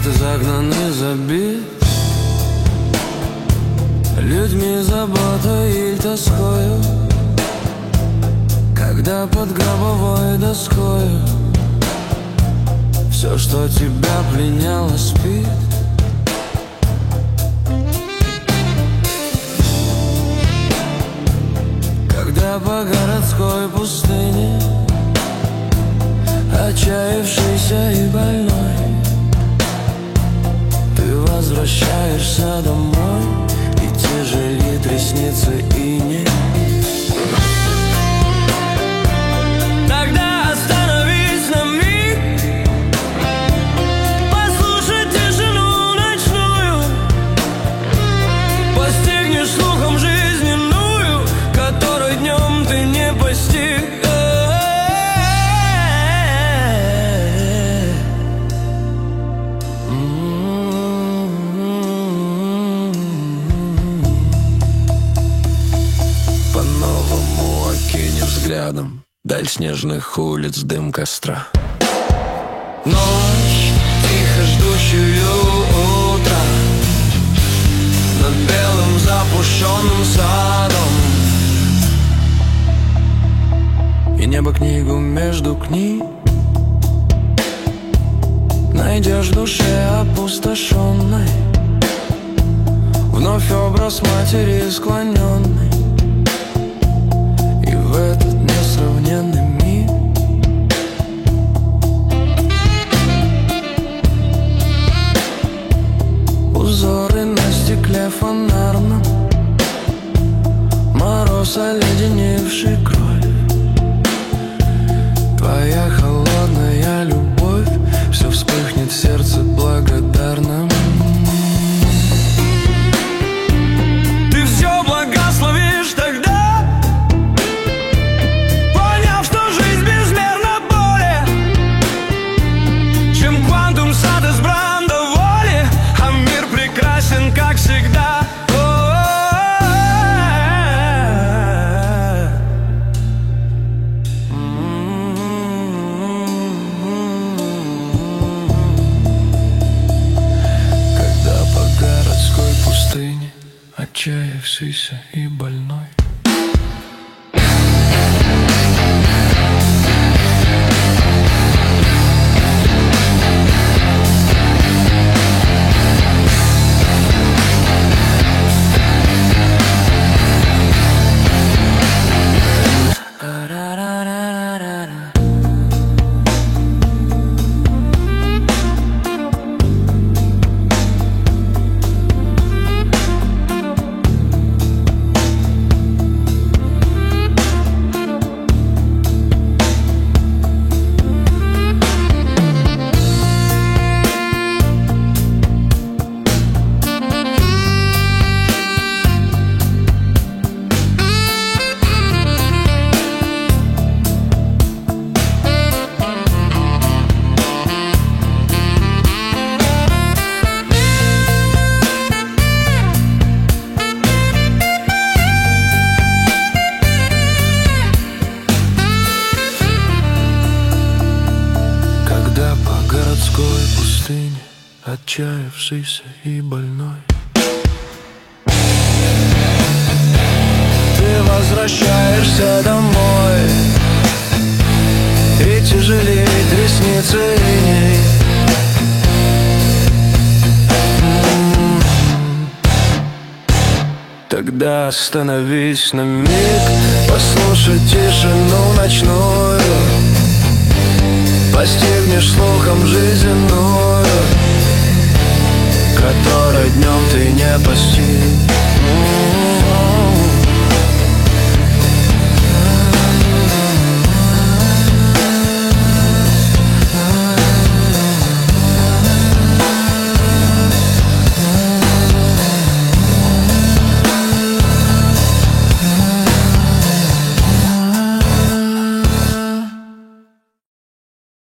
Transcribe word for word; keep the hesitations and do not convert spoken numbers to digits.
ты загнан и забит людьми, заботой или тоскою, когда под гробовой доскою все, что тебя пленяло, спит. Когда по городской пустыне отчаявшийся и больной ты возвращаешься домой, и тяжелит ресницы иней. Тогда остановись на миг, послушай тишину ночную, постигнешь слухом жизненную, которой днем ты не постиг. По-новому окинем взглядом даль снежных улиц, дым костра. Ночь, тихо ждущую утра, над белым запушенным садом, и небо книгу между книг найдешь в душе опустошенной, вновь образ матери склоненной. И в этот несравненный миг узоры на стекле фонарном, мороз, оледеневший кровь, твоя холодная любовь, все вспыхнет в сердце благодарным. Ты все благословишь тогда, поняв, что жизнь безмерно более, чем квантум сад избран до воли, а мир прекрасен, как всегда. Отчаявшийся и больной, пустыне, отчаявшийся и больной, ты возвращаешься домой, и тяжелеет ресницы иней. Тогда остановись на миг, послушай тишину ночную, постигнешь слухом жизненную, которой днем ты не постиг.